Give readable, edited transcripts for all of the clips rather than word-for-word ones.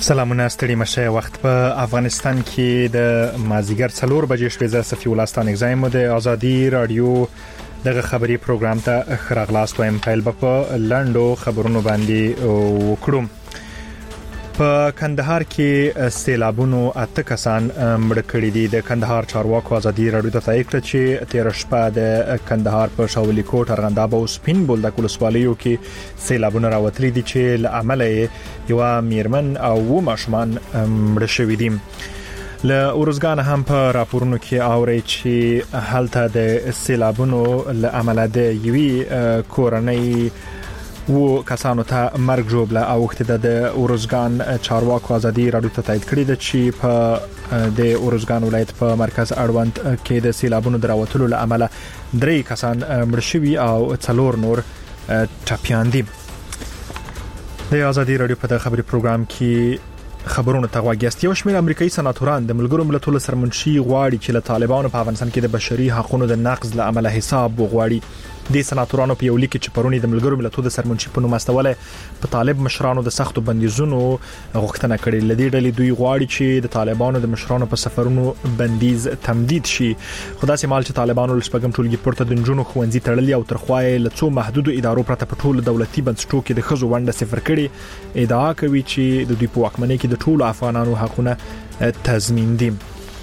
سلامونه ستړي مشه وخت په افغانستان کې د مازیګر 4 بجې شوې زه صفي ولستان اگزایم د ازادي رادیو دغه خبري پروګرام ته خراغلاست وایم پیل په لندو خبرونو باندې وکړم. په کندهار کې سیلابونو اته کسان مړ کړي دي. د کندهار چارواکو ازادي رادیو ته تایید کړ چې 13 شپه د کندهار په شاولی کوټ ارغنداب او سپین بولدک ولسوالیو کې سیلابونه راوتلي دي چې له عمله یو میرمن او ماشومان مړ شوي دي. له اورزګان هم په راپورونو کې اوري چې حالت د سیلابونو له عمله د یوي کورنۍ و کسانو ته مرګ جوړه او وخت د اورزګان چارواکو ازادي رادیو ته تایید کړی د چې په د اورزګان ولایت په مرکز اړوند کې د سیلابونو دراوتلو له عمله 3 کسان مړ شوي او 4 نور ټپيان دي. د ازادي رادیو په خبري پروګرام کې خبرونه تغواګیست. یو شمېر امریکایي سناتوران د ملګرو ملتونو سرمنشي غواړي چې له طالبانو په افغانستان کې د بشري حقوقو د نقض له عمله حساب وغواړي. د سناتورانو په یو لیک کې پرونی د ملګرو ملتونو د سرمنشي په نوم استوله په طالب مشرانو د سختو بندیزونو غوښتنه کړې. لدې ډلې دوی غواړي چې د طالبانو د مشرانو په سفرونو بندیز تمدید شي. خدای سي مال چې طالبانو لسپګم ټولګي پورته د جنونو خوندزي تړلي او ترخوای له څو محدود ادارو پرته په ټولو دولتي بنسټونو کې د خزو ونده صفر کړي. ادعا کوي چې د دوی په واکمنۍ کې د ټولو افغانانو حقوقونه تضمین دي.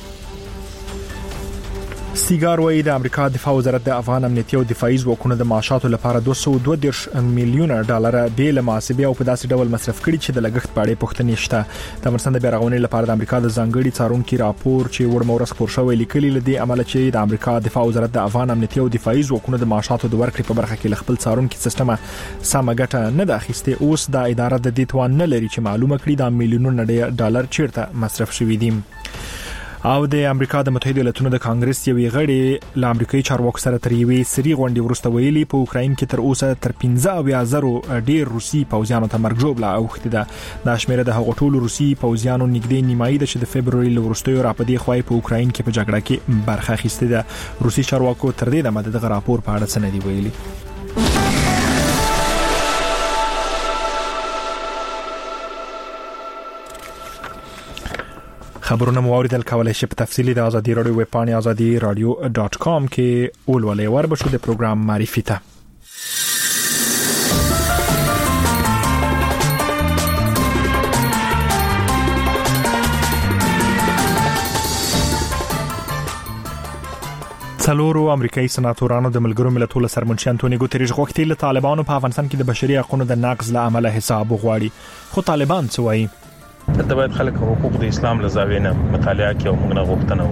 سیګار وایي د امریکا دفاع وزارت د افغان امنیتي او دفاعي ځواکونو د معاشاتو لپاره 222 میلیون ډالر بیل محاسبه او په داسې ډول مصرف کړي چې د لګښت په اړه پوښتنې شته. د افغانستان د بیرغونې لپاره د امریکا د ځانګړي څارونکو راپور چې وړمورس خبر شوی لیکلي لدی عمل چې د امریکا دفاع وزارت د افغان امنیتي او دفاعي ځواکونو د معاشاتو د ورکړې په برخه کې خپل څارونکو سیستم سم ګټه نه د اخیسته. اوس د اداره د دې توان نه لري چې معلومه کړي د میلیونونو ډالر چیرته مصرف شوی دي. او د امریکا د متحده ایالاتونو د کانګرس یوې غړي له امریکایي چارواکو سره تر یوې سری غونډې وروسته ویلي په اوکراین کې تر اوسه تر 15,000 ډیر روسي پوځیانو ته مرګ جوړه اوخته ده. د شمیره د هغو ټولو روسي پوځیانو نږدې نیمایي ده چې د فبرवरी لورستیو راپدې خوای په اوکراین کې په جګړه کې برخه اخیسته ده. روسي چارواکو تر دې دمه د راپور په اړه څه نه دی ویلي. خبرونه موارد کولای شي په تفصیلی د ازادي رادیو ویب پاڼه azadiradio.com کې اولولې وربشو د پروګرام معرفي ته. څلورو امریکایي سناتورانو د ملګرو ملتونو سرمنشي انټونی ګوتریش غوښتي له طالبانو په افغانستان کې د بشري حقوقو د نقض له عمله حساب وغواړي. خو طالبان څه وایي؟ ته باید خلک حقوق د اسلام له زاویې نه مطالعه کوي او موږ نه غوښتنه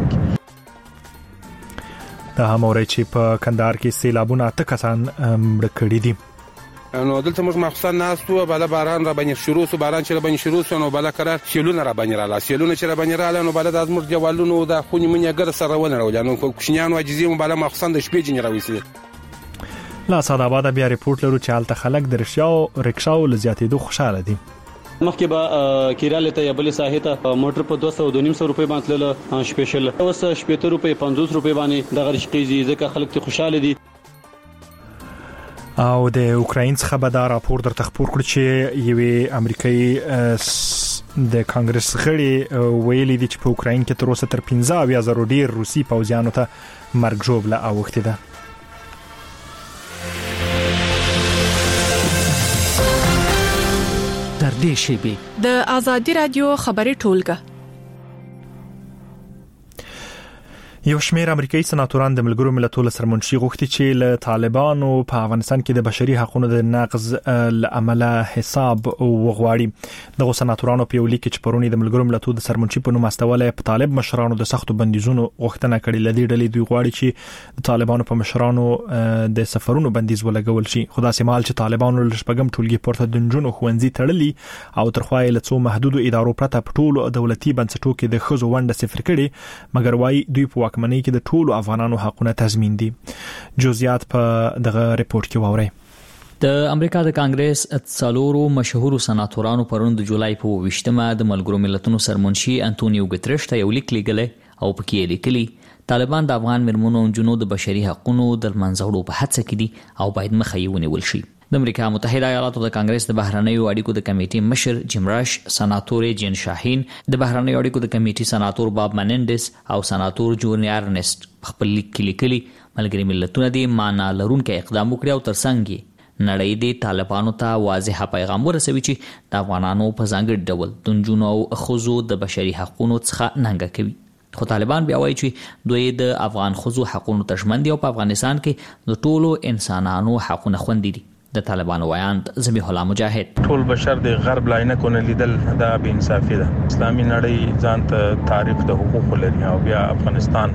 وکړي. دا هم اوري چې په کندهار کې سیلابونه اته کسان مړ کړي دي. نو دلته موږ مخصوصا ناستو بل باران را باندې شروع سو باران چې را باندې شروع سو نو بل قرار شیلونه را باندې رااله سیلونه چې را باندې رااله نو بل د ازمر دیوالونو د خونی منیا ګر سره ولرول نو کوشنیان واجزي مباله مخصوصا د شپې جن راوېسي. لا ساده آباد بیا ریپورت لرو چې حالت خلک د رکشاو لزیاتېدو خوشاله دي. مخکې به کیراله ته یا بل ساحه ته موټر په 200 روپۍ باندې له سپیشل اوس 70 روپۍ 50 روپۍ باندې د غرشقيزي ځکه خلک ته خوشاله دي. او د اوکراین څخه به دا راپور در تخپور کړ چې یوې امریکایي د کانګرس غړي ویلي دي چې په اوکراین کې تر اوسه تر 15,000 ډیر روسي پوځیانو ته مرګ جوړه اوخته ده. د ازادي رادیو خبري ټولګه. یو شمېر امریکایي سناتوران د ملګرو ملتونو سرمنشي غوښتي چې له طالبانو په افغانستان کې د بشري حقوقو د نقض عمله حساب وغواړي. دغه سناتورانو په یو لیک کې پرونی د ملګرو ملتونو سرمنشي په نوم استوله په طالب مشرانو د سختو بندیزونو غوښتنه کړې. لدې ډلې دوی غواړي چې د طالبانو په مشرانو د سفرونو بندیز ولګول شي. خدای سي مال چې طالبانو لشپګم ټولګي پورته د جنونو خوندزي تړلي او ترخوای له څو محدود ادارو پرته په ټولو دولتي بنسټونو کې د خزو ونده صفر کړي. مګر وايي دوی په واکمنۍ کې د ټولو افغانانو حقوقونه تضمین دي. جزئیات په دغه ریپورت کې ووري. د امریکا د کانګرس څلورو مشهورو سناتورانو پرون د جولای په 28مه د ملګرو ملتونو سرمنشي انټونیو ګوتریش ته یو لیک لیکلی او پکې لیکلی طالبان د افغان مرمنو او جنو د بشري حقوقو د منځوړو په هڅه کې دي او باید مخه یې ونیول شي. د امریکا متحده ایالاتو د کانګرس د بهرنیو اړیکو د کمیټې مشر جیم راش، سناتور جین شاهین، د بهرنیو اړیکو د کمیټې سناتور باب منندس او سناتور جون ارنست خپل لیک کې لیکلي ملګري ملتونه د معنا لرونکو اقدام وکړي او ترڅنګ نړۍ د طالبانو ته واضح پیغام ورسوي چې د افغانانو په ځانګړي ډول د نجونو او ښځو د بشري حقوقو څخه ننګه کوي. خو طالبان بیا وایي چې دوی د افغان ښځو حقوقو ته ژمن دي او په افغانستان کې د ټولو انسانانو حقونه خوندي دي. د طالبانو ویاند ذبیح الله مجاهد: ټول بشر د غرب لاینه کو نه لیدل دا بې انصافي ده. اسلامي نړۍ ځان ته تعریف د حقوقو لري او بیا افغانستان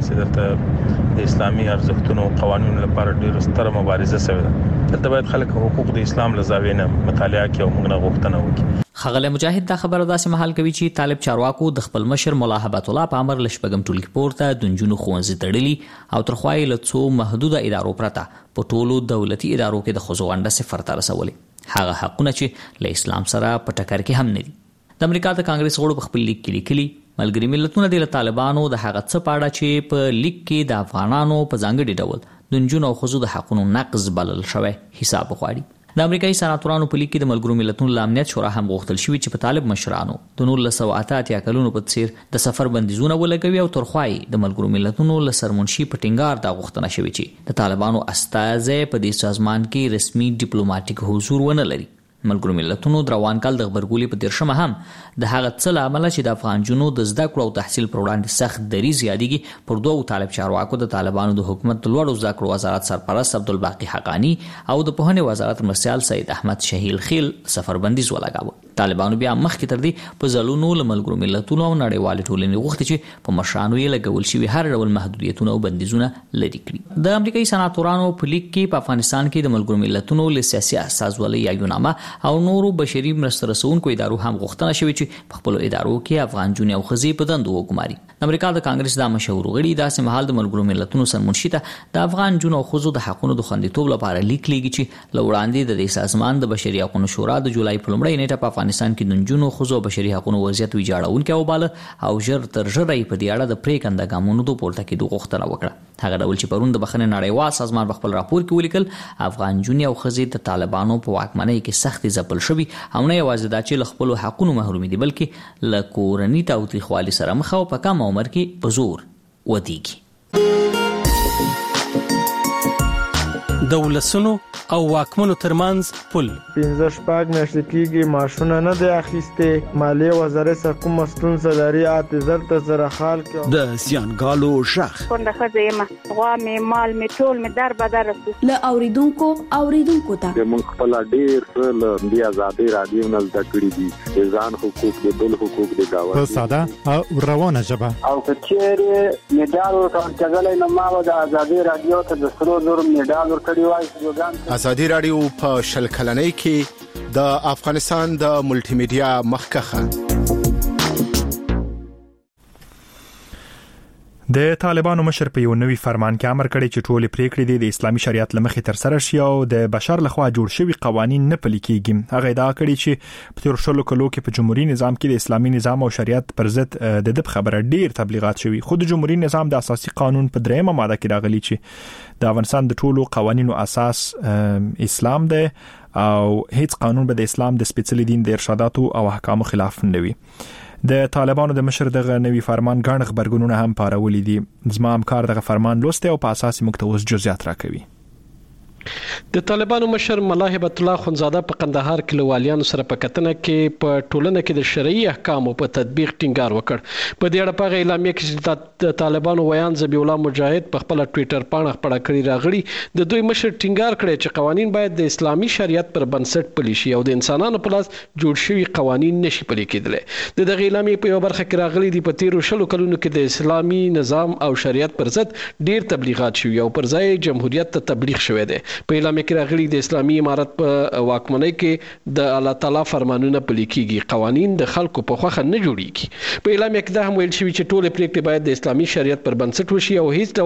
سره د اسلامي ارزښتونو او قوانینو لپاره ډېر ستره مبارزه شوې ده. دلته باید خلک حقوق د اسلام له زاویې نه مطالعه کوي او موږ نه غوښتنه وکړي. ښاغلی مجاهد دا خبره داسې مهال کوي چې طالب چارواکو د خپل مشر ملا هبت الله په امر له شپږم ټولګي پورته د نجونو ښوونځي تړلي او تر خوا یې له څو محدوده ادارو پرته په ټولو دولتي ادارو کې د ښځو ونډه صفر ته رسولې، هغه حقونه چې له اسلام سره په ټکر کې هم نه دي. د امریکا د کانګرس غړو په خپل لیک کې لیکلي ملګري ملتونه د طالبانو د هغه څه په اړه چې په لیک کې د افغانانو په ځانګړي ډول د نجونو او ښځو د حقونو نقض بلل شوی حساب وغواړي. د امریکایي سناتورانو په لیک کې د ملګرو ملتونو له امنیت شورا هم غوښتل شوي چې په طالب مشرانو د 1988 کلونو په څیر د سفر بندیزونه ولګوي او تر خوا یې د ملګرو ملتونو له سرمنشي په ټینګار دا غوښتنه شوې چې د طالبانو استازی په دې سازمان کې رسمي ډیپلوماټیک حضور ونه لري. ملګرو ملتونو د روان کال د خبرګولې په 13 هم د هغه څه له امله چې د افغان جنو د زده کړو او تحصیل پر وړاندې سخت دریځ یادېږي پر دوو طالب چارواکو د طالبانو د حکومت د لوړو زده کړو وزارت سرپرست عبدالباقي حقانی او د پوهنې وزارت مرسیال سید احمد شهیل خیل سفر بندیز ولګاوه. طالبانو بیا مخکې تر دې په ځلونو له ملګرو ملتونو او نړیوالې ټولنې غوښتي چې په مشرانو یې لګول شوي هر ډول محدودیتونه او بندیزونه لرې کړي. د امریکایي سناتورانو په لیک کې په افغانستان کې د ملګرو ملتونو له سیاسي استازولۍ یاګونامه او نورو بشري مرسته رسونکو ادارو هم غوښتنه شوې چې په خپلو ادارو کې افغان جونې او ښځې په دندو وګماري. د امریکا د کانګرس د مشهور غړي داسې مهال د ملګرو ملتونو سرمنشي ته د افغان جونو او ښځو د حقونو د خوندیتوب لپاره لیک لیږي چې له وړاندې د دې سازمان د بشري حقوقو شورا د جولای په لومړۍ نیټه په افغانستان کې د نجونو ښځو بشري حقوقو وضعیت ویجاړونکی وباله او ژر تر ژره یې په دې اړه د پرېکنده ګامونو د پورته کېدو غوښتنه وکړه. هغه ډول چې پرون د بخښنې نړیوال سازمان په خپل راپور کې ولیکل افغان جونې او ښځې د طالبانو په واکمنۍ کې سختې ځپل شوي او نه یوازې دا چې له خپلو حقونو محرومې دي بلکې له کورني تاوتریخوالي سره مخ او په کم عمر کې په زور ودیږي. د ولسونو او واکمنو ترمنځ پل 15 میاشتې کېږي معاشونه نه دی اخیستې، مالیې وزارت سره کومه ستونزه لري اعتذار ته زره حال کې د زیانګالو شخ څنګه خځه ما غوا مې مال مې ټول مې در بدر له اوریدونکو ته موږ خپل ډیر څه د آزادۍ رادیو نه زده کړی دي، ځان حقوق د بل حقوق د گاونډي په ساده او روانه ژبه او کچېره میډال ورکړل نو ما د آزادۍ رادیو ته د سرو زر میډال ورکړی وای. آزادۍ رادیو په شل کلنۍ کې د افغانستان د ملټي میډیا مخکخه. د طالبانو مشر په یو نوي فرمان کې امر کړی چې ټول پریکړې د اسلامي شریعت لمخې تر سره شي او د بشر لخوا جوړ شوی قوانين نه پلي کیږي. هغه ادعا کړې چې په تیر شلو کلو کې په جمهوریت نظام کې د اسلامي نظام او شریعت پر ضد د خبره ډیر تبلیغات شوی. خود جمهوریت نظام د اساسي قانون په 3مه ماده کې راغلی چې د افغانستان د ټولو قوانینو اساس اسلام دی او هیڅ قانون به د اسلام د سپیڅلي دین د ارشاداتو او احکامو خلاف نه وي. د طالبانو د مشر دغه نوي فرمان ګڼ خبرګونونه هم پارولې دي. زما همکار دغه فرمان لوسته او په اساس مکتوز جزئیات راکوي. د طالبانو مشر ملا هبت الله خونزاده په قندهار کې لوالیانو سره په کتنه کې په ټولنه کې د شرعي احکامو په تطبیق ټینګار وکړ. په دې اړه په اعلامیه کې د طالبانو ویان ذبیح الله مجاهد په خپل ټوئیټر باندې خبره کړې راغلي د دوی مشر ټینګار کړی چې قوانين باید د اسلامي شریعت پر بنسټ پلي شي او د انسانانو په لاس جوړ شوی قوانين نشي پلي کېدلی. د دغه اعلامیه په یو برخه کې راغلي دی په تیر شلو کلونو کې د اسلامي نظام او شریعت پر ضد ډیر تبلیغات شوي او پر ځای جمهوریت ته تبلیغ شوی دی. په اعلامیه کې راغلي د اسلامي امارت په واکمنۍ کې د الله تعالی فرمانونه پلي کیږي، قوانين د خلکو په خوخه نه جوړیږي. په اعلامیه کې دا هم ویل شوی چې ټول پریکړې باید د اسلامي شریعت پر بنسټ وشي او هیڅ ډول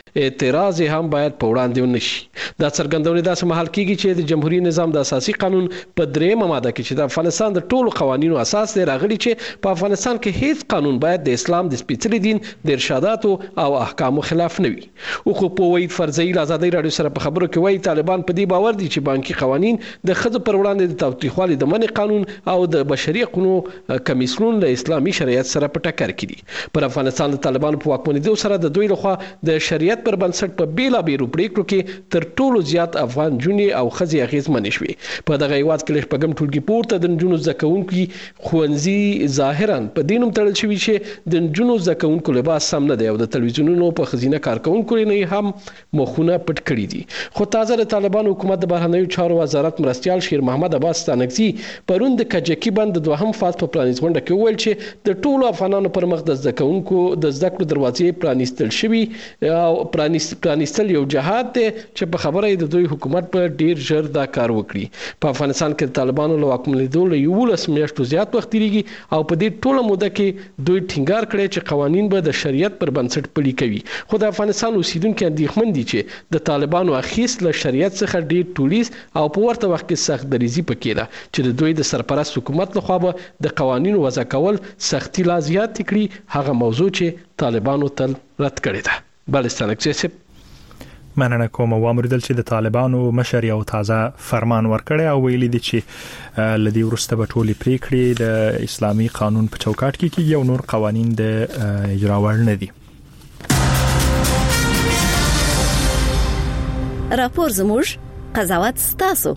اعتراض هم باید په وړاندې ونشي. دا څرګندونه داسې مهال کیږي چې د جمهوریت نظام د اساسي قانون په 3 ماده کې چې د افغانستان د ټولو قوانینو اساس دی راغلي چې په افغانستان کې هیڅ قانون باید د اسلام د سپېڅلي دین د ارشاداتو او احکامو خلاف نه وي. خو په وحید فرزي له ازادي رادیو سره په خبرو کې وایي طالبان په دې باور دي چې بانکي قوانین د ښځو پر وړاندې د تاوتریخوالي د منع قانون او د بشري حقوقو کمیسیون له اسلامي شریعت سره په ټکر کې دي. پر افغانستان د طالبانو په واکمنېدو سره د دوی لخوا د شریعت پر بنسټ په بیلابېلو پریکړو کې تر ټولو زیات افغان جونې او ښځې اغېزمنې شوې. په دغه هیواد کې لږ ټولګي پورته د نجونو زده کوونکي ښوونځي ظاهرا په دې نوم تړل شوي چې د نجونو زده کوونکو لباس سم نه دی او د تلویزیونونو په ښځینه کارکوونکو نه هم مخونه پټ کړي دي. خو تازه د طالبانو حکومت د بهرنیو چارو وزارت مرستیال شیر محمد عباس ستانکزي پرون د کجکي بند د دوهم فاز په پرانیز غونډه کې وویل چې د ټولو افغانانو پر مخ د زده کوونکو د زده کړو دروازې پرانیستل شوي او پرانیستل یو جهاد دی چې په خبره د دوی حکومت په ډیر ژر دا کار وکړي. په افغانستان کې د طالبانو له واکمنېدو له 11 میاشتو زیات وخت تیریږي او په دې ټوله موده کې دوی ټینګار کړی چې قوانین به د شریعت پر بنسټ پلي کوي. خو د افغانستان اوسیدونکو اندېښمن دي چې د طالبانو اخیست له شریعت څخه ډیر ټولیز او په ورته وخت کې سخت دریزي پکې ده چې د دوی د سرپرست حکومت لخوا به د قوانینو وضع کول سختي لا زیات کړي، هغه موضوع چې طالبانو تل رد کړې ده. بلستانکزي مننه کوم. وامردل چې د طالبانو مشر یو تازه فرمان ورکړی او ویلي دي چې لدی ورسته به ټولې پریکړې د اسلامي قانون په چوکاټ کې کیږي او نور قوانین د اجرا وړ نه دي. راپور زموږ قضاوت ستاسو.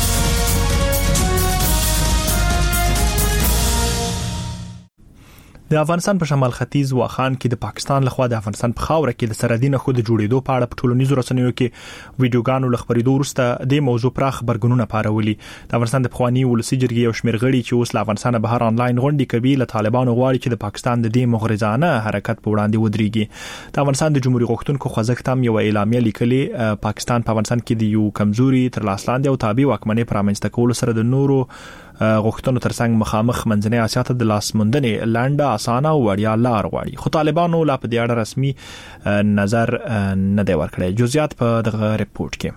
د افغانستان په شمال ختیځ واخان کې د پاکستان لخوا د افغانستان په خاوره کې د سرحدي نښو د جوړېدو په اړه په ټولنیزو رسنیو کې ویډیوګانو لخبرېدو وروسته د موضوع پراخ خبرګونونه پارولي. د افغانستان د پخوانی ولسی جرګې یو شمېر غړي چې اوس له افغانستان بهر آنلاین غونډې کوي له طالبانو غواړي چې د پاکستان د دې مغرضانه حرکت په وړاندې ودرېږي. د افغانستان د جمهوریت غوښتونکو خوځښت هم یو اعلامیه لیکلې پاکستان په افغانستان کې د یو کمزوري تر لاس لاندې او تابع واکمنۍ پر رامنځته کولو سره د نورو غوښتنو ترڅنګ مخامخ منځنۍ اسیا ته د لاس موندنې لانډه اسانه او وړیا لار غواړي. خو طالبانو لا په دې اړه رسمي نظر نه دی ورکړی. جزئیات په دغه ریپورت کې.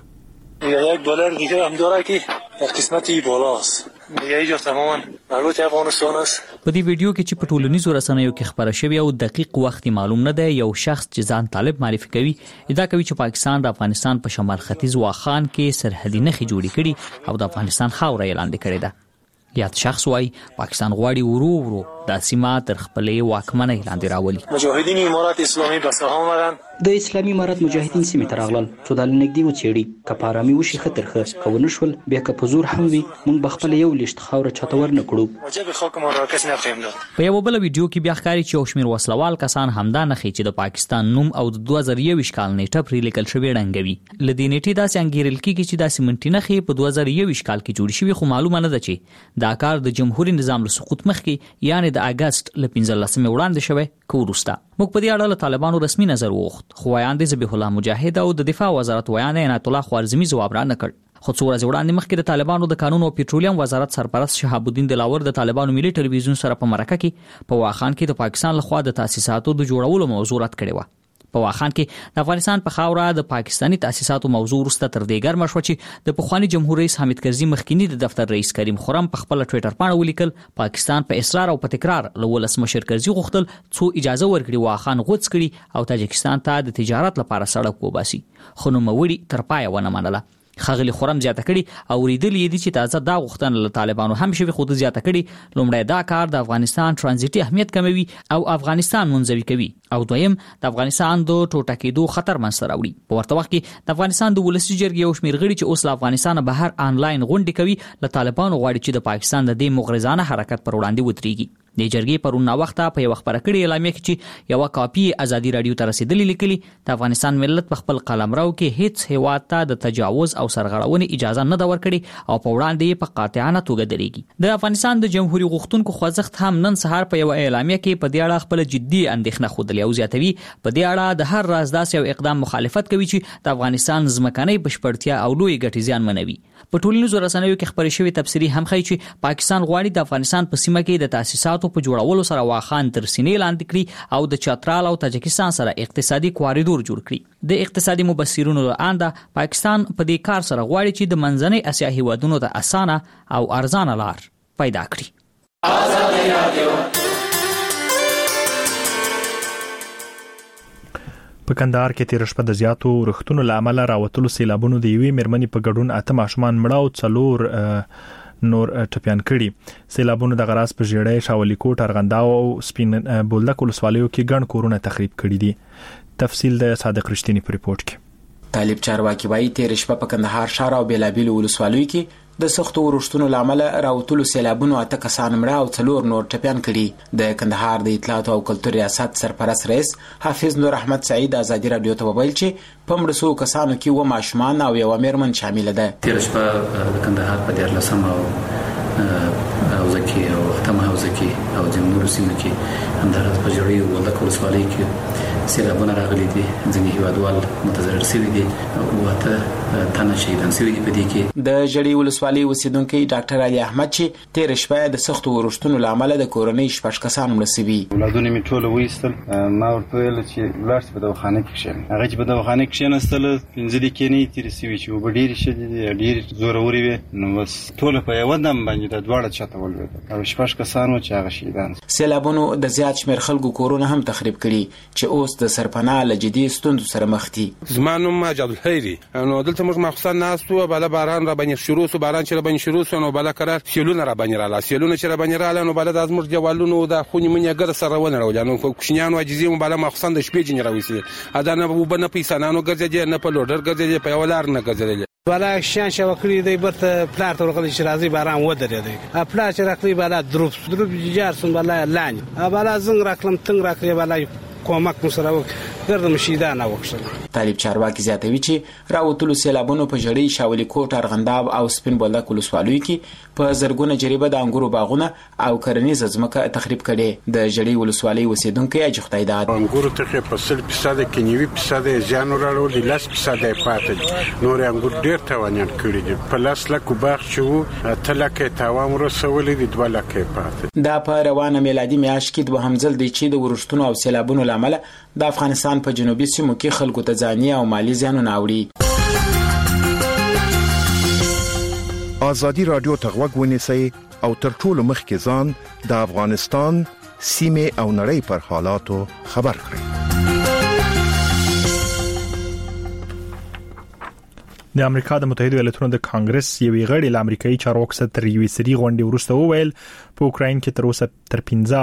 $1 دیگه هم داره که قسمتی بالاست. دیگه اینجا تماما مربوط افغانستان است. په دې ویډیو کې چې په ټولنیزو رسنیو کې خبره شوې او دقیق وخت معلوم نه دی، یو شخص چې ځان طالب معرفي کوي ادعا کوي چې پاکستان د افغانستان په شمال ختیځ واخان کې سرحدي نښې جوړې کړي او د افغانستان خاوره یې لاندې کړې ده. یاد شخص وايي پاکستان غواړي ورو د سیمه تر خپلې واکمنۍ لاندې راولي. مجاهدین امارات اسلامي به سهام آمدن. د اسلامي امارات مجاهدین سیمې ته راغلل چې د نږدې وڅېړي که په ارامي وشي ښه ترخه که ونه شول بیا که په زور هم وي موږ به خپله یو لیشت خاوره چاته ور نه کړو. وجب خاکمان را کس نخواهیم داد. په یوه بله ویډیو کې بیا ښکاري چې یو شمېر وسلوال کسان همدا نښې چې د پاکستان نوم او د 2021 کال نیټه پرې لیکل شوې ړنګوي. له دې نیټې داسې انګیرل کېږي چې داسې منټي نښې په 2021 کال کې جوړې شوې، خو معلومه نه ده چې دا کار د جمهوریت نظام له سقوط مخکې یعنې د اګست له 15 وړاندې شوی که وروسته. موږ په دې اړه له طالبانو رسمي نظر وغوښت، خو ویاند ذبیح الله مجاهد او د دفاع وزارت ویاند عنایت الله خوارزمي ځواب را نه کړ. خو څو ورځې وړاندې مخکې د طالبانو د کانونو او پېټرولیم وزارت سرپرست شهاب الدین دلاور د طالبانو ملي ټلویزیون سره په مرکه کې په واخان کې د پاکستان لخوا د تاسیساتو د جوړولو موضوع رد کړې وه. په واخان کې د افغانستان په خاوره د پاکستانی تاسیساتو موضوع وروسته تر دې ګرمه شوه چې د پخواني جمهور رئیس حامد کرزي مخکینی د دفتر رئیس کریم خرم په خپل ټویټر باندې ولیکل پاکستان په اصرار او په تکرار له ولسمشر کرزي غوښتل څو اجازه ورکړي واخان غوڅ کړي او تاجکستان ته د تجارت لپاره سړک وباسي، خو نوموړي تر پایه ونه منله. خغلی خرم زیاته کړي او ریدل یې دي چې تازه دا غوښتنه له طالبانو هم شوي، خو د زیاته کړي لومړی دا کار د افغانستان ترانزیتي اهمیت کموي او افغانستان منزوي کوي، او دویم د افغانستان د ټوټه کېدو خطر منځته راوړي. په ورته وخت کې د افغانستان د ولسي جرګې یو شمېر غړي چې اوس له افغانستانه بهر آنلاین غونډې کوي له طالبانو غواړي چې د پاکستان د دې مغرضانه حرکت پر وړاندې ودرېږي. د جرګې پرون ناوخته په یو خبره کړې اعلامیه کې چې یو کاپی ازادي رادیو ته رسیدلې لیکلي د افغانستان ملت په خپل قلمرو کې هیڅ هیواد ته د تجاوز او سرغړونې اجازه نه ده ورکړې او په وړاندې یې په قاطعانه توګه درېږي. د افغانستان د جمهوریت غوښتونکو خوځښت هم نن سهار په یو اعلامیه کې په دې اړه خپل جدي اندېښنه ښودلې او زیاتوي په دې اړه د هر راز داسې یو اقدام مخالفت کوي چې د افغانستان ځمکنۍ بشپړتیا او لوی ګټې زیانمنوي. په ټولنیزو رسنیو کې خبرې شوې تفسیري هم ښیي چې پاکستان غواړي د افغانستان په سیمه کې د تاسیساتو اساساتو په جوړولو سره واخان تر سینې لاندې کړي او د چترال او تاجکستان سره اقتصادي کوریډور جوړ کړي. د اقتصادي مبصرونو لاندې پاکستان په دې کار سره غواړي چې د منځنۍ اسیا هیوادونو ته اسانه او ارزانه لار پیدا کړي. آزادي رادیو په کندهار کې تیر شپه د زیاتو رختونو لامل راوتلو سیلابونو د یوې مېرمنې په ګډون 8 ماشومان مړه او 4 نور ټپيان کړي. سیلابونو د غراس په ژړې شاولي کوټ ارغنداو او سپین بولدک ولسوالیو کې ګڼ کورونه تخریب کړي دي. تفصیل د صادق رښتینی په ریپورت کې. طالب چارواکي وايي تیر شپه په کندهار ښار او بیلابیل ولسوالیو کې د سختو ورښتونو لامل راوتلو سیلابونو 8 کسان مړه او 4 نور ټپيان کړي. د کندهار د اطلاعات او کلتور ریاست سرپرست رئیس حافظ نور احمد سعید آزادي رادیو ته ویل چې په مړسو کسانو کې و ماشومان او یو مېرمن شامل ده. تیر شپه د کندهار په 14 او ځکه او ختمه او ځکه او د نور سیمو کې همدارس په جوړي ولک ولسوالۍ کې سیلابونه راغلي دي. ځینې هیوادوال متضرر شوي دي او ته تنه شهیدان شوي دي. په دې کې د جړي ولسوالۍ اوسیدونکي ډاکټر علي احمد چې تیر شپه د سختو ورښتونو لامل د کورنۍ 6 کسان مړه شوي. ولادونه می ټول وېستل. ما ورته ویل چې لاړ په دواخانه کې شي. هغه چې په دواخانه کې نستل 15 دقیقې نه تیر شوي چې وبډیر شي ډیر زور اوري نو بس ټول په یو دم باندې د دواړه چاته ولوي او 6 کسانو چې هغه شهیدان. سیلابونو د زیات شمیر خلکو کورونه هم تخریب کړي چې اوس د سرپناه له جدي ستونزو سره مخ دي. زمانو ماجد الخيري نو دلته موږ مخصوصا ناستو بل باران را باندې شروع سو باران چې را باندې شروع سو نو بل قرار سیلونه را باندې رااله سیلونه چې را باندې رااله نو بل د ازمر جوالونو د خونی منیا ګر سره ونه راول نو کوښنیانو عجزي مو بل مخصوصا د شپې جن راوسی اذان وبنه پیسې نه نو ګرځي نه په لوډر ګرځي په یولار نه ګرځي بالا شان شو کړی دی برته پلار ته ورغلی چې راځي باران ودرې دی پلار چې راکړي بالا دروب جار سن بالا لانی بالا زنګ راکلم تنګ راکړي بالا کومک مسره ګردم شیدان وکړل. طالب چارواکي زیاتوي چې راوتلو سیلابونو په جړی شاولي کوټ ارغنداب او سپین بولدک ولسوالیو کې په زرګونه جریبه د انګورو باغونه او کرنیز ځمکه تخریب کړي. د جړی ولسوالۍ اوسیدونکو اجختای داد انګورو ته په 100% کې 90% ځان ورول 10% پاتې نور انګور ډیر توانیان کړی دي په لاس لکه باغ شو تلکه تاوام رسولې دي 2 لکه پاتې. دا په روانه میلادي میاشت کې د همزل دی چې د ورښتونو او سیلابونو لامل د افغانستان په جنوبي سیمو کې خلکو ته ځاني او مالی زیانونه اوري. آزادي رادیو ته غوږ ونیسئ او تر ټولو مخکې ځان د افغانستان سیمې او نړۍ پر حالاتو خبر کړئ. د امریکا د متحده ایالاتونو د کانګرس یوې غړي ل امریکایي چارواکو سره تر یوې سری غونډې وروسته وویل په اوکراین کې تر اوسه تر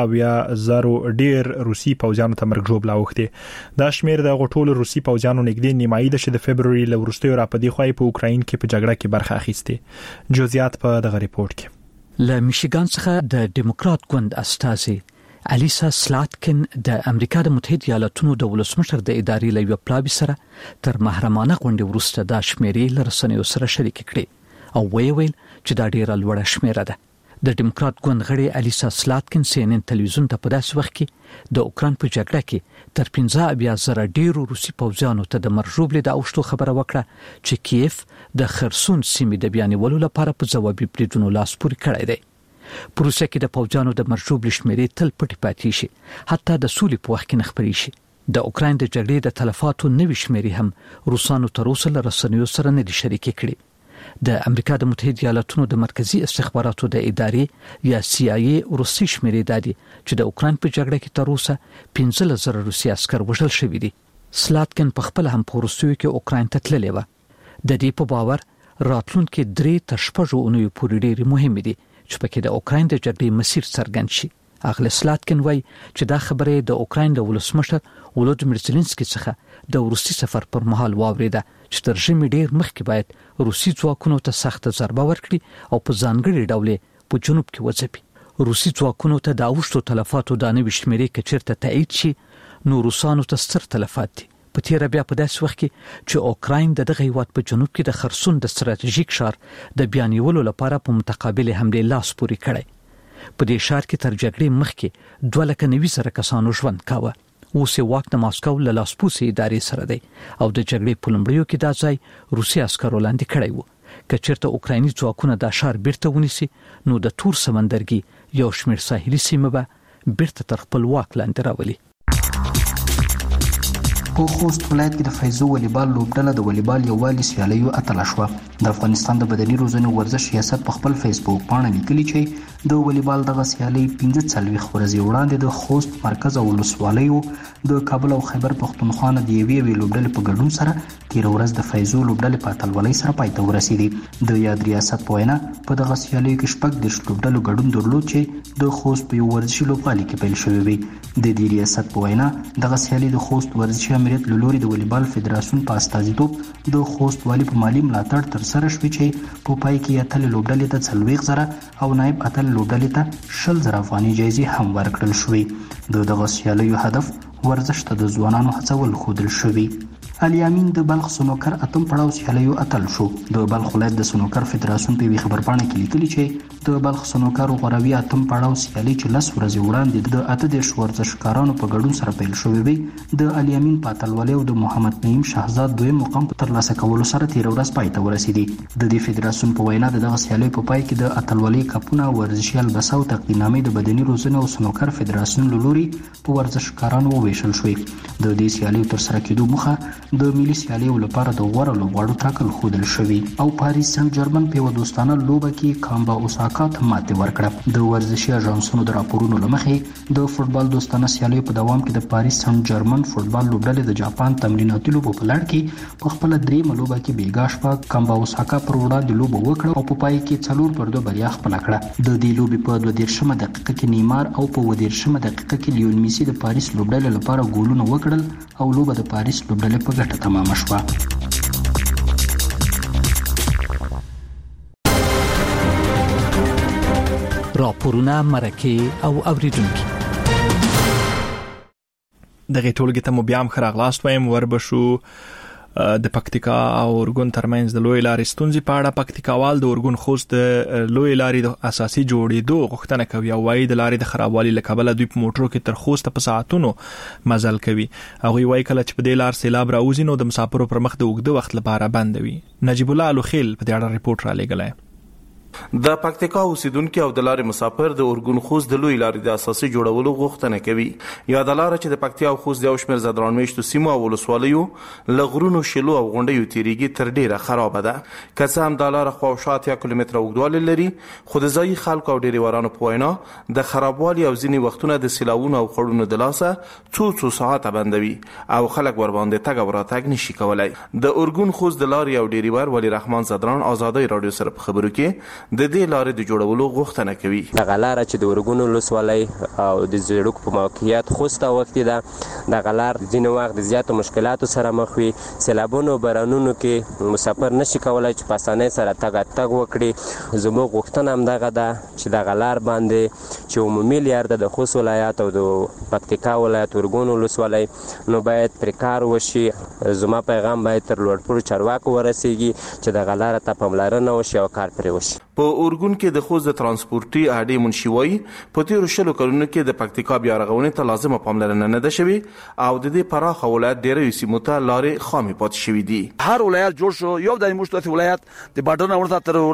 15,000 ډیر روسي پوځیانو ته مرګ جوړ لاوخته. دا شمیر د غټول روسي پوځیانو نږدې نیمایي د شد فبرवरी ل وروسته را پدې خوای په اوکراین کې په جګړه کې برخه اخیسته. جزئیات په دغه ریپورت کې. له میشیګان څخه د ډیموکرات ګوند استازي الیسا سلاتکن د امریکا د متحده ایالاتونو د ولسمشر د ادارې لوی پلاوی سره تر محرمانه غونډې وروسته د شمیرې لرسنیو سره شریک کړي او ویل چې دا ډیره لوړه شمیره ده. د ډیموکرات ګوند غړي الیسا سلاتکن CNN تلویزیون ته په داسې وخت کې د اوکران په جګړه کې تر 15,000 ډیرو روسي پوځیانو ته د مرجوب د اوښتو خبره وکړه چې کیف د خرسون سیمې د بیانولو لپاره په ځوابي بریدونو لاس پورې کړی دی. پروسه کې د پوځانو د مرجوب لشمېرې تل پټې پاتې شي حتی د سولې په وخت کې نه خبرې شي. د اوکراین د جګړې د تلفاتو نوې شمېرې هم روسانو تر اوسه له رسنیو سره نه دي شریکې کړي. د امریکا د متحده ایالاتونو د مرکزی استخباراتو د ادارې یا CIA روسي شمېرې دادي چې د اوکراین په جګړه کې تر اوسه 15,000 روسي عسكر وژل شوي دي. سلاتکن په خپل هم په روسیو کې اوکراین ته تللی و. د دې په باور راتلونکي 3 تر 6 اونیو پورې ډېر مهم دي چې پکې د اوکراین د جګړې مسیر څرګند شي. اغله سلاتکن وایي چې دا خبره د اوکراین د ولسمشر ولودیمیر زيلنسکي څخه د روسي سفر پر مهال واوریده چې تر ژمي ډیر مخکې باید روسي ځواکونو ته سخت ضربه ورکړي او په ځانګړي ډول په جنوب کې وځپي. روسي ځواکونو ته د اوښتو تلفاتو د نوې شمیرې کچرته تایید شي نو روسانو ته ستر تلفات دي. په تیر بیا په داسې وخت کې چې اوکراین د دغه هیواد په جنوب کې د خرسون د ستراتیژیک ښار د بیانولو لپاره په متقابل حمله لاس پورې کړی. په دې ښار کې تر جګړې مخکې 290,000 کسانو ژوند کاوه. اوس یې واک د ماسکو له لاسپوڅې ادارې سره دی او د جګړې په لومړیو کې دا ځای روسي عسکرو لاندې کړی و. که چېرته اوکرایني ځواکونه دا ښار بیرته ونیسي نو د تور سمندرګي یو شمېر ساحلي سیمه به بیرته تر خپل واک لاندې راولي. په خوست ولایت کې د فیضو والیبال لوبډله د والیبال یووالي سیالیو اتله شوه. د افغانستان د بدني روزنې ورزش ریاست په خپل فیسبوک باندې لیکلي چې د والیبال دغه سیالي 45 ورځې وړاندې د خوست مرکز او ولسوالیو د کابل او خیبر پښتونخوا د یوې لوبډلې په ګډون سره تیر ورځ د فیضو لوبډلې په اتلولۍ سره پای ته ورسېدې. د یاد ریاست په وینا په دغه سیالیو کې 14 لوبډلو ګډون درلود چې د خوست په یو ورزشي لوبغالي کې پیل شوې وي. د دې ریاست په وینا دغه سیالي د خوست ورزشي امریت له لوري د والیبال فدراسیون په استازیتوب د خوست والي په مالی ملاتړ ترسره شوې چې په پای کې اتلې لوبډلې ته 40,000 او نایب اتل لوبډلې ته 20,000 افغاني جایزې هم ورکړل شوې. دغه سیالیو هدف ورزش ته د ځوانانو هڅول ښودل شوي. علي امین د بلخ سنوکر اتم پړاو سیالیو اتل شو. د بلخ ولایت د سنوکر فدراسیون په خبرپاڼه کې لیکلي چې د بلخ سنوکر غوروي اتم پړاو سیالي چې 10 ورځې وړاندې د 18 ورزشکارانو په ګډون سره پیل شوې وي د علي امین په اتلولۍ او د محمد نعیم شهزاد دویم مقام په ترلاسه کولو سره تیر ورځ پای ته ورسېدي. د دې فدراسیون په وینا دغه سیالي په پای کې د اتلولۍ کپونه ورزشي البسه او تقدیرنامې د بدني روزنې او سنوکر فدراسیون له لوري په ورزشکارانو وویشل شوې. د دې سیالي تر سره کېدو مخه د ملي سیالیو لپاره د غوره لوبغاړو ټاکل ښودل شوي او پاریس سن جرمن په یوه دوستانه لوبه کې کامبا اوساکا ته ماتې ورکړه. د ورزشي اژانسونو د راپورونو له مخې د فوټبال دوستانه سیالیو په دوام کې د پاریس سن جرمن فوټبال لوبډلې د جاپان تمریناتي لوبو په لړ کې په خپله درېیمه لوبه کې بېګا شپه کامبا اوساکا پر وړاندې لوبه وکړه او په پای کې 4-2 بریا خپله کړه. د دې لوبې په 22مه دقیقه کې نیمار او په 30مه دقیقه کې لیون میسي د پاریس لوبډلې لپاره ګولونه وکړل او لوبه د پاریس لوبډلې په ګټه تمامه شوه. راپورونه مرکه او اوریدونکو دغه ټولګي ته مو بیا هم خراغلاست وایم. وربشو د پکتیکا او اورګون ترمنځ د لوی لارې ستونزې په اړه پکتیکاوال د اورګون خوست د لوی لارې د اساسي جوړېدو غوښتنه کوي او وايي د لارې د خرابوالي له کبله دوی په موټرو کې تر خوست په ساعتونو مزل کوي. هغوی وايي کله چې په دې لار سیلاب راوځي نو د مسافرو پر مخ د اوږده وخت لپاره بند وي. نجیب الله الوخیل په دې اړه ریپورت را لېږلی. د پکتیکا اوسیدونکو او د لارې مسافر د اورګون خوست د لوی لارې د اساسي جوړولو غوښتنه کوي. یا د لارې چې د پکتیا او خوست د یو شمېر زدران میشتو سیمو او ولسوالیو له غرونو شیلو او غونډیو تیریږي تر ډیره خرابه ده. که څه هم دا لاره خواوشا 8 کیلومتره اوږدوالی لري خو د ځایي خلکو او ډیریوارانو په وینا د خرابوالي او ځینې وختونه د سیلاوونو او خړونو د لاسه څو ساعته بندوي او خلک ورباندې تګ او راتګ نشي کولی. د اورګون خوست د لارې او ډیریوار ولی رحمان زدران آزادۍ رادیو سره په خبرو کې د دې لارې د جوړولو غوښتنه کوي. دغه لاره چې د اورګون ولسوالۍ او د زیړوک په موقعیت خوست وختي ده، دغه لار ځینې وخت د زیاتو مشکلاتو سره مخ وي. سیلابونو بارانونو کې مسافر نشي کولای چې په اسانۍ سره تګ وکړي. زموږ غوښتنه همدغه ده چې دغه لار باندې چې عمومي لار ده د خوست ولایت او د پکتیکا ولایت اورګون ولسوالۍ نو باید پرې کار وشي. زما پیغام باید تر لوړپوړو چارواکو ورسیږي چې دغه لاره ته پاملرنه وشي او کار پرې وشي. په اورګون کې د خوست د ترانسپورتي اډې منشي وایي په تیرو 20 کلونو کې د پکتیکا بیا رغونې ته لازمه پاملرنه نه ده شوې او د دې پراخه ولایت ډېرې سیمو ته لارې خامې پاتې شوې دي. هر ولایت جوړ شو، یو د موږ ولایت د باډر نه ورته تر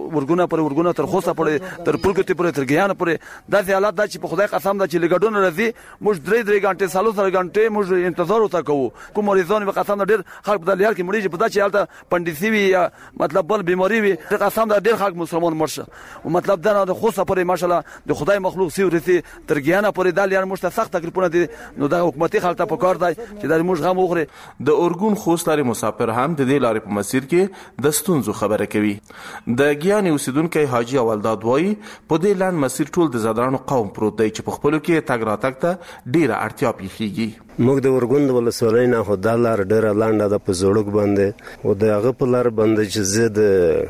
اورګون تر خوست پورې تر پلکوټي پورې تر ګیان پورې داسې حالات ده چې په خدای قسم ده چې لګډون راځي موږ 3 غنټې 3 غنټې موږ انتظار وتا کوو. کوم مریضان په قسم ده ډېر خلک په لار کې مړي په داسې حالت پندسي وي یا مطلب بل بیماری وي په قسم ده ډېر خلک مسلمان مرشه او مطلب دا د خوست پورې ماشاءالله د خدای مخلوق سی ورته تر ګیانه پورې د لار مشته سخت تکلیفونه دي. نو د حکومتي خلک په کار دی چې د موږ غم وخوري. د اورګون خوست لارې مسافر هم د دې لارې په مسیر کې د ستونزو خبره کوي. د ګیان اوسیدونکو حاجی اولداد وایي په دې لاند مسیر ټول د زدرانو قوم پروت دی چې په خپلو کې تګ راتګ ته ډیره اړتیا پیښیږي. موږ د اورګون د ولسوالۍ نه خو دا لار ډیره لانډه ده په زړوک باندې او د هغه په لار باندې چې زه د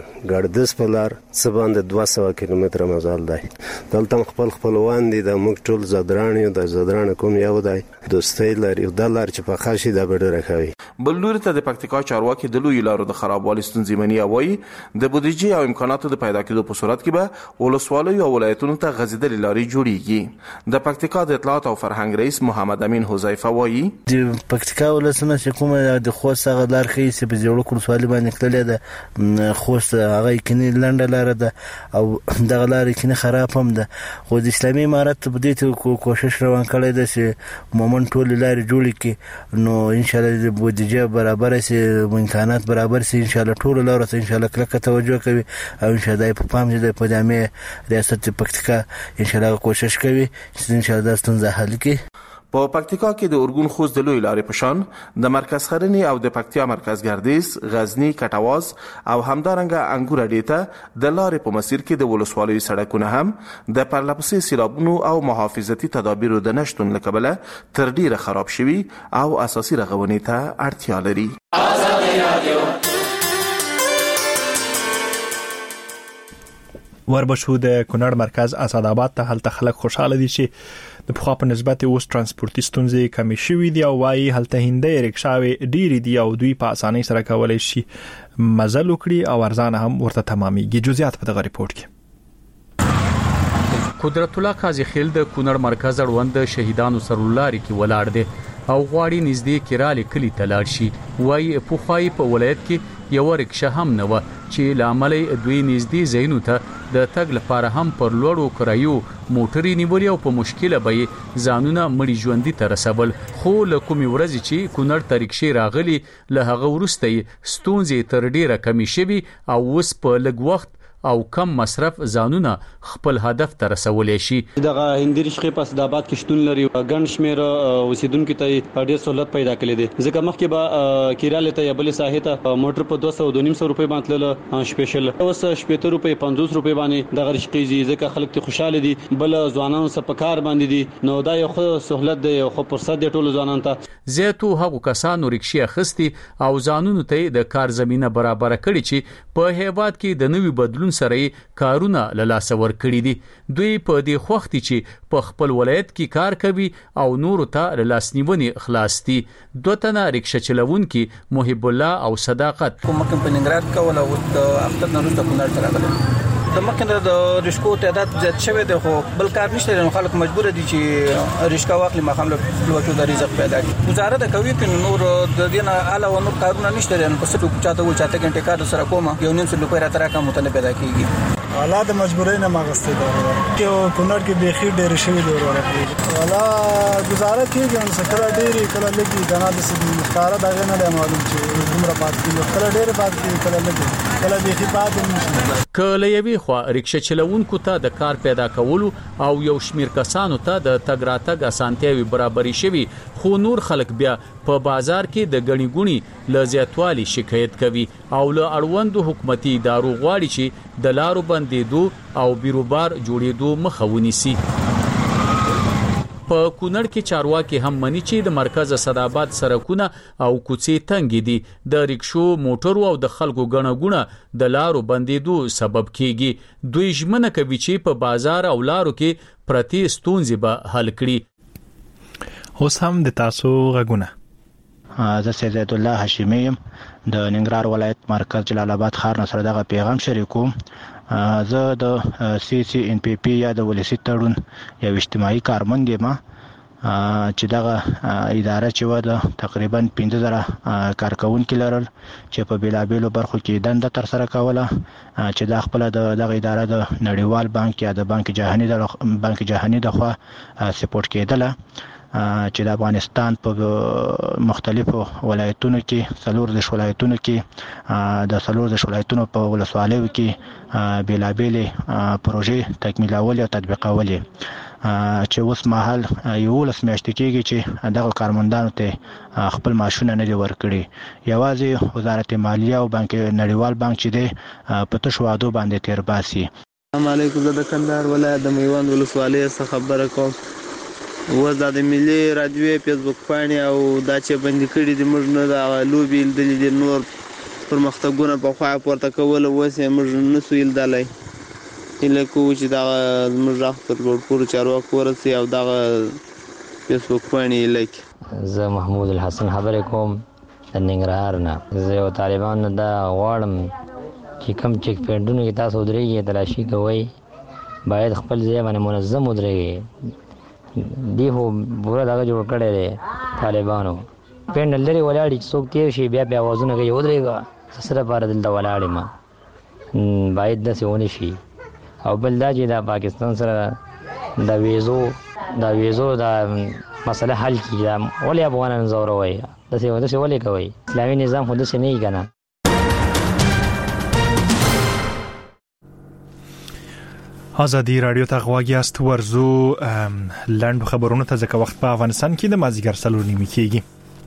ګردس په لار څه باندې 200 کیلومتره مزل دی. دلته خپلوان دي د موږ ټول زدران یو د زدران کوم یو دی دوستۍ لري د لار چې په خاصي د بډره کوي. بل لوري ته د پکتیکا چارواکي د لوی لارو د خرابوالي ستونزې مني وایي د بودیجې او امکاناتو د پیدا کېدو په صورت کې به ولسوالۍ او ولایتونو ته غځېدلې بلې لارې جوړیږي. د پکتیکا د اطلاعات او فرهنګ رئیس محمد امین حذیفه وایي د پکتیکا ولسمه چې کومه د خوست هغه لار خې چې په جوړ کولسوالي باندې کړلې ده خوست هغه کینی لنډه لار ده او دغه لار کینی خراب هم ده. خو د اسلامي امارت په دې کوشش روان کړی ده چې مومن ټول لارې جوړ کړي نو ان شاء الله د بودیجه برابر شي امکانات برابر شي ان شاء الله ټول لار ته ان شاء الله کلکه توجه کوي او ان شاء الله په پام دې په جامع ریاست پکتیکا ان شاء الله کوشش کوي چې ان شاء الله ستونزه حل کړي. په پکتیکا کې د ارګون خوست د لوی لارې پشان د مرکز خرنی او د پکتیا مرکز ګردیز، غزنی، کټواز او همدارنګه انګور اډیته د لارې په مسیر کې د ولسوالۍ سړکونه هم د پرلپسې سیلابونو او محافظتي تدابیرو د نشتون له کبله تر ډیره خراب شوي او اساسي رغونې ته اړتیا لري. وربشو د کونړ مرکز اسداباد ته هلته خلک خوشاله دي چې د پخوا په نسبت اوس ترانسپورتي ستونزې کمې شوې دي او وايي هلته هندۍ رکشاوي ډېری دي او دوی په اسانۍ سره کولای شي مزل وکړي او ارزانه هم ورته تمامېږي. جزئیات په دغه ریپورت کې. قدرت الله قاضي خیل د کونړ مرکز اړوند شهیدانو سرلاري کې ولاړ دي او غواړي نږدې کراله کلی تلاړ شي. وايي په خوای په ولایت کې یو رکشه هم نه و چې لاملې دوی نږدې زینو ته د تګ لپاره هم پر لوړو کرایو موټرې نیولې او په مشکله به ځانونه مړي ژوندۍ ته رسول. خو له کومې ورځې چې کونړ ته رکشې راغلي له هغه وروسته ستونزې تر ډیره کمې شوي او اوس په لږ وخت او کم مصرف ځانونه خپل هدف ته رسولای شي. دغه هندري شخې په اسداباد کې شتون لري ګڼ شمېر اوسیدونکو ته ډېر سہولت پیدا کړي دي ځکه مخکې به کیراله ته یبل ساحه ته موټر په 200 روپۍ باندې له سپیشل اوس 70 روپۍ 50 روپۍ باندې دغه شخې ځکه خلک ته خوشاله دي بل ځوانانو سره په کار باندې دي نو دا یو سہولت دی خو فرصت دی ټول ځوانانو ته. زیاتو هغو کسانو رکشې اخستي او ځانونو ته د کار زمينه برابر کړي چې په هیواد کې د نوي بدلون سره کارونه له لاس ور کړی دي. دوی په دې خوختي چې په خپل ولایت کې کار کوي او نور ته له لاس نیونې خلاص دي. دوه تنه رکشه چلوونکي محب الله او صداقت کوم په ننګرهار کول او د اختر نه وروسته کونړ ته راغلي. د مخکنه د رشکو تعداد زیات شوی دی خو بل کار نشته نو خلک مجبور دي چې رشکا واخلي مخام له لوټو د رزق پیدا کړي. وزارت کوي چې نور د دینه علاوه نور کارونه نشته نو په څه چاته و چاته غنټه کار سره کومه یو نیم سل روپۍ را تر کا مطالبه پیدا کیږي. والا د مجبورۍ نه ماغسته ده چې کونړ کې بيخي ډېر شوی دی ورته والا گزاره کیږي ان سره ډېری کله لګي غنا د مختار دغه نه معلوم چې عمر پات کې کله ډېر پات کې کله لګي کله بيخي پات نشي. کله یوي خو رکشه چلوونکو ته د کار پیدا کولو او یو شمیر کسانو ته د تګ راتګ اسانتیاوي برابرۍ شوي خو نور خلک بیا په بازار کې د غنی ګونی ل زیاتوالي شکایت کوي او له اړوندو حکومتي ادارو غواړي چې د لارو بندیدو او بیروبار جوړېدو مخه ونیسي. په کونړ کې چارواکي هم مني چې د مرکز اسداباد سرکونه او کوڅې تنګ دي د رکشو موټرو او د خلکو غنغونه د لارو بندیدو سبب کیږي. دوی ژمنه کوي چې په بازار او لارو کې پرتی ستونزې به حل کړي. اوس هم د تاسو غږونه زه سید الله هاشمی د ننګرهار ولایت مرکز جلال آباد ښار نه سره دغه پیغام شریکوم. زه د سی سی ان پی پی یا د ولسی تړون یو اجتماعي کارمند یم چې دغه اداره چې و د تقریبا 15000 کارکونکو لرل چې په بیلابیلو برخو کې دنده تر سره کوله چې د خپل دغه اداره د نړیوال بانک یا د بانک جهانی د خوا سپورټ کېدله چې د افغانستان په مختلفو ولایتونو کې څلور د ولایتونو کې د څلور د ولایتونو په ولسوالیو کې بیلابیلې پروژې تکمیلول او تطبیقول چې اوس مهال یو لس میاشتې کېږي چې دغه کارمندانو ته خپل معاشونه نه دي ورکړي. یوازې وزارت مالیه او بانک نړیوال بانک چې دی په تشو وعدو باندې تیر باسي. السلام علیکم د کندهار ولایت د میوند ولسوالۍ څخه خبره کوم. وزا د ملي رادیو فیسبوک باندې او دا چې باندې کړي د موږ نه د لوبي د نور پرمختګونه په خوا پورته کول وسه موږ نه سویل دلای اله کو چې دا موږ راخر ورکو چارواکو ورسي او دا فیسبوک باندې لیک. زه محمود الحسن خبرې کوم د ننګرهار نه. زه یو طالبان دا غواړم چې کوم چک پوینټونو کې تاسو درېږئ تلاشي کوئ باید خپل ځای باندې منظم ودرېږي. دی خو پوره دغه جوړ کړی دی طالبانو، پینډل لري ولاړ چې څوک تېر شي بیا اوازونه کوي ودرېږه څه لپاره دلته ولاړ یم. باید داسې ونه شي. او بل دا چې دا پاکستان سره د ویزو دا مسله حل کړي. ولې افغانان ځوروي؟ داسې ولې کوي؟ اسلامي نظام خو داسې نه وي که نه. ازادي رادیو ته غواړی است ورزو لند خبرونه ته ځکه وخت په افغانستان کې د مازیګر 4:30 کېږي.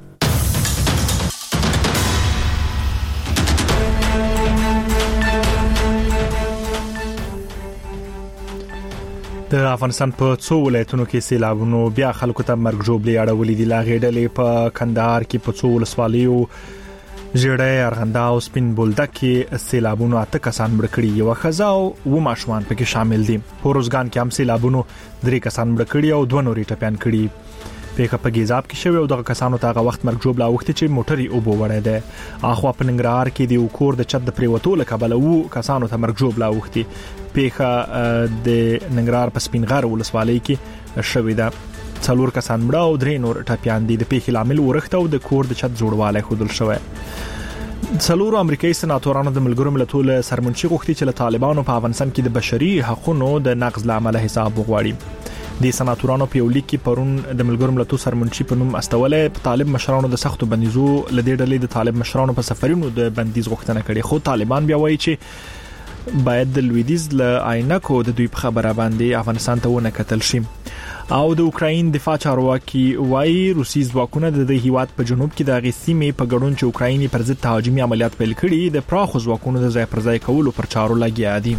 د افغانستان په څو ولایتونو کې سیلابونو بیا خلکو ته مرګ جوړې اړولې دي. لاغې ډلې په کندهار کې په څو ولسوالیو ژړې ارغنده او سپین بولدک کې سیلابونو 8 کسان مړ کړي، یو ښځه او و ماشومان پکې شامل دي. په روزګان کې هم سیلابونو 3 کسان مړ کړي او 2 نورې ټپيان کړي. پیښه په ګیزاب کې شوې او دغه کسانو ته هغه وخت مرګ جوړ لاوخته چې موټري اوبو وړې ده. اخوا په ننګرهار کې د کور د چت د پریوتو لکبل وو کسانو ته مرګ جوړ لاوخته. پیښه د ننګرهار په سپینغار ولسوالۍ کې شوې ده. 4 کسان مړه او 3 نور ټپيان دي. د پیښې لامل ورښت او د کور د چت جوړوالی خودل شوی. 4 امریکایي سناتورانو د ملګرو ملتونو سرمنشي غوښتي چې له طالبانو په افغانستان کې د بشري حقوقو د نقض لامل حساب وغواړي. د سناتورانو په یو لیک کې پرون د ملګرو ملتونو سرمنشي په نوم استوله په طالب مشرانو د سختو بندیزو لدې ډلې د طالب مشرانو په سفرونو د بندیز غوښتنه کړې، خو طالبان بیا وایي چې باید د لویدیز له عینکو د دوی په خبره باندې افغانستان ته ونه کتل شي. او د اوکراین دفاع چارواکي وایي روسي ځواکونه د هیواد په جنوب کې د غسیمې په ګډون چې اوکرایني پر ضد تهاجمي عملیات پیل کړي د پراخو ځواکونو د ځای پر ځای کولو پر چارو لګیا دي.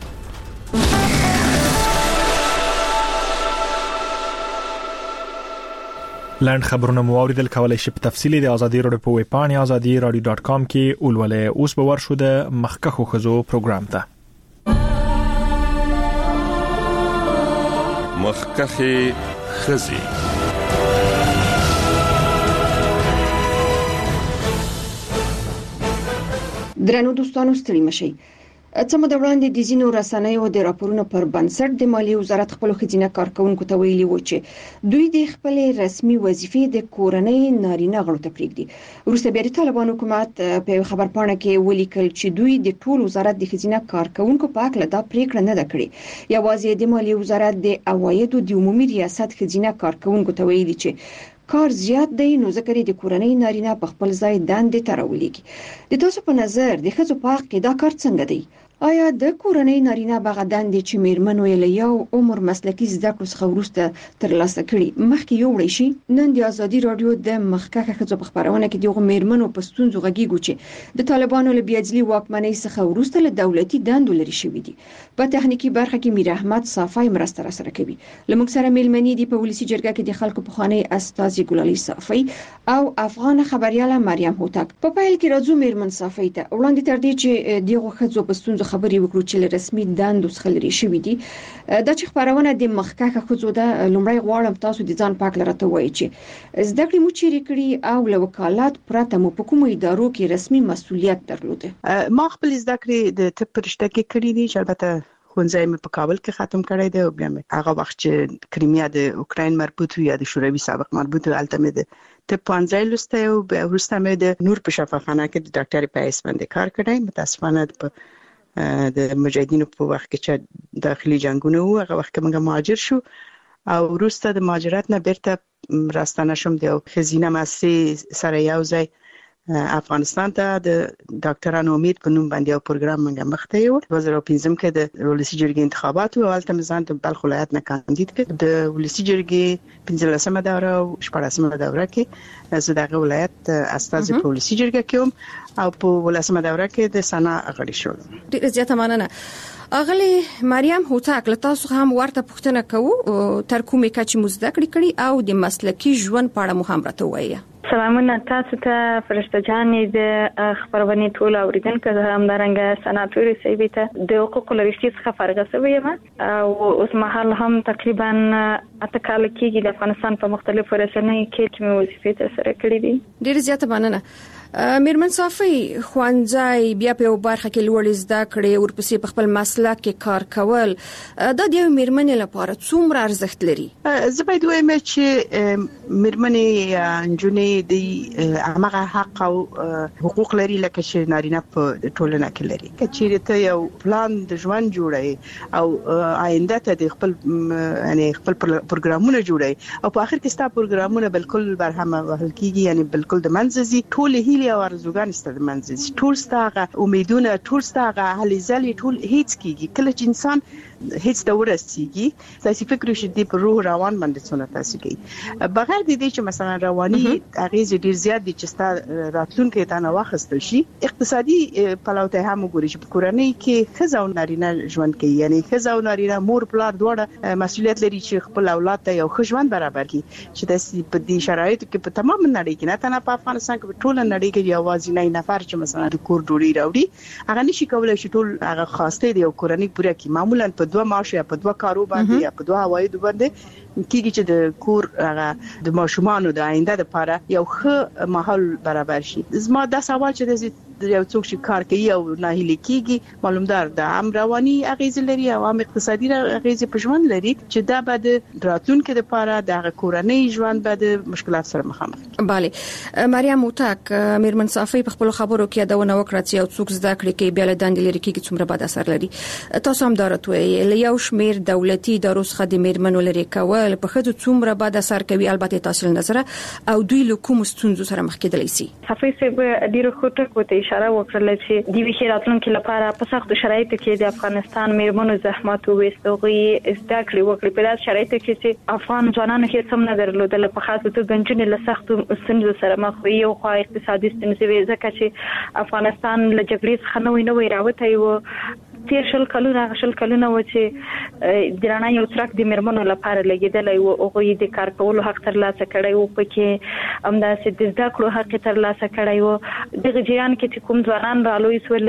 لاند خبرونه موریدل کولای شي په تفصیلی د ازادي رادیو په ویب پاڼه azadiradio.com کې اولولې. اوس به ورشو د مخکخو خزو پروګرام ته. مخکخه خزي درنو دوستانو ستړي مشئ. څه مده وړاندې د ځینو رسنیو د راپورونو پر بنسټ د مالیې وزارت خپل خزینه کارکونکو ته ویلي و چې دوی د خپل رسمي وظیفې د کورنۍ نارینه غړو ته پریږدي. وروسته بیا د طالبان حکومت په خبر پاڼه کې ولیکل چې دوی د ټول وزارت د خزینه کارکونکو په اړه دا پریکړه نه ده کړې. یوازې د مالیې وزارت د عوایدو د عمومي ریاست خزینه کارکونکو ته ویلي چې کار زیات دی، نو ځکه د کورنۍ نارینه په خپل ځای دندې ته راولېږي. د تاسو په نظر د ښځو په حق کې دا کار څنګه دی؟ آیا د کورنۍ نارینه بغه دندې چې میرمنو یې له یو عمر مسلکي زده کړو څخه وروسته ترلاسه کړي مخکې یوړی شي؟ نن د ازادي رادیو د مخکخه ښځو په خبرونه کې دغه میرمنو په ستونزو غږیږو چې د طالبانو له بیاجلي واکمنۍ څخه وروسته له دولتي دندو لري شوې دي. په تخنیکی برخه کې میر احمد صافی مرسته سره کوي. لمونږ سره میلمنې دي په ولسی جرګه کې د خلکو په خوانی استاذ ګلالي صافی او افغان خبرياله مریم هوتک. په پیل کې راځو میرمن صافی ته وړاندې تر دې چې دغه ښځو په ستونزو خبرې وکړو چې رسمي دندو څخه لري شوې دي. دا چې خبرونه د مخکخه ښځو د لومړی غواړم تاسو د ځان پاک لرته وایي چې زده کړې مو چیرې کړې او له وکالت پرته مو په کومو ادارو کې رسمي مسؤلیت درلوده؟ ما خپل زده کړې د طب پرشته کې کړې دي چې البته ښوونځی مې په کابل کې ختم کړی دی او بیا مې هغه وخت چې کریمیا د اوکراین مربوط وي یا د شوروي سابق مربوط وي هلته مې د طب پوهنځی لوستی او بیا وروسته مې د نور په شفاخانه کې د ډاکټرۍ په حیث باندې کار کړی. متاسفانه د مجاهدینو په وخت کې چې داخلي جنگونه وو هغه وخت کې موږ مهاجر شو او وروسته د مهاجرت نه بیرته راستانه شوم د خزینه مؤسسې سره یو ځای افغانستان ته د ډاکټرانو امید په نوم باندې یو پروګرام موږ مخته یو 2015 کې د ولسی جرګې انتخابات او هلته مزان د بلخ ولایت نه کاندید کړ. د ولسی جرګې 15مه دوره او 14مه دوره کې زه دغه ولایت استاذ په ولسی جرګه کې وم او په 15مه دوره کې د سنا غړي شوم. ډیر زیاته مننه. اغلی مریم هوتک له تاسو هم ورته پوښتنه کوو تر کومه کچې مو زده کړې او د مسلکي ژوند په اړه مو هم راته وایي. سلامونه تاسو ته فرشته جانې د خبرونه ټول اوریدونکو هم درنګ سناتوري سیبي ته د حقوق لريشتي څخه فرغه سوی یم او اوس مهال هم تقریبا اتکال کېږي د افغانستان په مختلفو رسنیو کې چې مې وظیفې تر سره کړې دي. ډیر زیاته مننه. میرمن صافی خوانځای بیا په برخه کې لوړ زده کړې ورپسې په خپل مسلک کې کار کول د دې میرمن لپاره څومره ارزښت لري؟ زه باید وایم چې میرمن انجونې د هغه حق او حقوق لري لکه چې نارینه په ټولنه کې لري. کچېرې ته یو پلان د ژوند جوړي او آینده ته د خپل یعنی خپل پروګرامونه جوړي او په اخر کې ستا پروګرامونه بالکل برهمه وهل کیږي، یعنی بالکل د منځي ټول هیله او ارزوګان ست د منځي ټول ستاغه امیدونه ټول ستاغه هلي ځلې ټول هیڅ کیږي. کله چې انسان هیڅ د ورسېږي تاسو فکر وشي د پر روح روان باندې څونه تاسو کوي بغیر د دې چې مثلا رواني اغیز ډیر زیات دي چې ستا راتلونکي ته نه واخستل شي. اقتصادي پلوته هم وګورئ چې په کورنۍ کې خزه او نارینه ژوند کوي، یعنی خزه او نارینه مور پلار دواړه مسؤلیت لري چې خپل اولاد ته یو ښه ژوند برابر کړي چې د په دې شرایطو کې په تمام نړۍ کې نه تنه په افغانستان کې په ټول نړۍ کې یوازې نه نفر چې مثلا د کور ډوډۍ راوړي هغه نشي کولای چې ټول هغه خواسته دی او کورنۍ پوره کی معمولا په دوه معاش یا په دوه کارو باندې یا په دوه عواید باندې کیږي چې د کور هغه د ماشومانو د آینده لپاره یو ښه ماحول برابر شي. زما دا سوال چې د یو څوک چې کار کوي او ناهیلي کیږي معلومدار د عام رواني اغیز لري او عام اقتصادي اغیز په ژوند لري چې دا بعد راتلونکي لپاره د کورنۍ ژوند بعد مشکلات سره مخامخ. bale مریم موتاک میرمن صافی په خپل خبرو کې دا ونه وکړه چې یو څوک زده کړي کې بیا له دندې لري کې څومره بد اثر لري. تاسو هم درته یو شمیر دولتي ادارو څخه د میرمنو لري کول په خځو څومره بد اثر کوي البته تاسو نظر او دوی له کوم ستونزو سره مخ کېدلی شي. صافی سه ډیره خوټه کوته اشاره وکړه چې د ویښ راتلونکو لپاره په سخت شرایطو کې د افغانستان میرمنو زحمت وستوغي زده کړې وکړي په داسې شرایطو کې چې افغان ځوانانو هیڅ هم نه درلودل په خاصه توګه ګنجنې له سختو ستونزو سره مخ وي او خو اقتصادي ستونزې ځکه چې افغانستان له جګړې څخه نوې راوتی و. تیر شل کلونه و چې درانه یو ترک د میرمنو لپاره لګیدلی و او غوی د کار کولو حق ترلاسه کړی و پکې همداسې د زده کړو حق ترلاسه کړی و. دغه جریان کې چې کوم ځوانان رالوی سول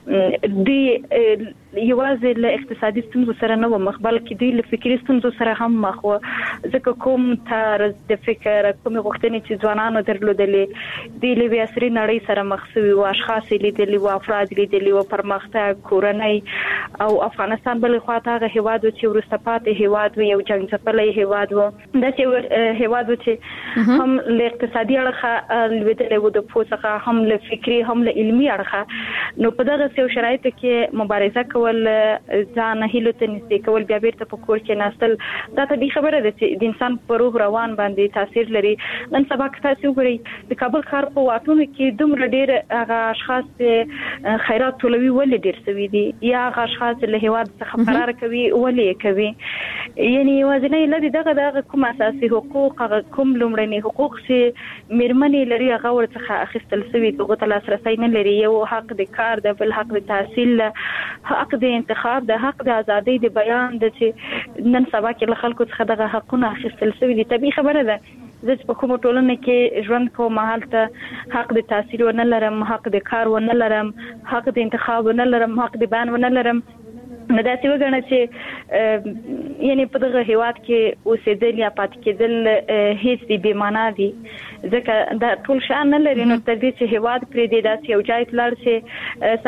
دوی یوازې له اقتصادي ستونزو سره نه و مخ بلکې دوی له فکري ستونزو سره هم مخ و ځکه کوم طرز د فکر کوم غوښتنې چې ځوانانو درلودلې د لوی عصري نړۍ سره مخ شوي و اشخاص لیدلي و افراد لیدلي و پرمختګ کورنۍ او افغانستان بل خواته هغه هیواد چې ورسته پاتې هیواد و یو جنگ ځپلی هیواد و دا چې هیواد چې هم له اقتصادي اړخه لویدلی و د پوڅخه هم له فکري هم له علمي اړخه نو په دغه سیو شرایطو کې مبارزه کول ځان هیلو ته نږدې کول بیا بیرته په کور کې ناستل دا طبیعي خبره ده چې د انسان په روح روان باندې تاثیر لري. نن سبا که تاسو وګورئ د کابل ښار په واټونو کې دومره ډېر هغه اشخاص خیرات ټولوي ولې ډېر سوي دي یا هغه اشخاص له هیواد څخه فرار کوي ولې کوي یعنی یوازینی لدی دغه کوم اساسي حقوق هغه کوم لومړني حقوق چې میرمنې لري هغه ورڅخه اخیستل شوی دغه ته لاسرسي نه لري. یو حق د کار د بل حق د تحصیل حق د انتخاب د حق د ازادۍ د بیان د چې نن سبا کې له خلکو څخه دغه حقونه اخیستل شوی دي. طبيعي خبره ده زه په کومه ټولنه کې ژوند کوم مهال ته حق د تحصیل ونه لرم حق د کار ونه لرم حق د انتخاب ونه لرم حق د بیان ونه لرم نو دا څه وګڼه چې یعنی په دغه هیواد کې اوسېدل یا پات کېدل هیڅ بې معنا دي ځکه دا ټول شان نه لري نو تر دې چې هیواد پرې دی داسې یو ځای تلل شي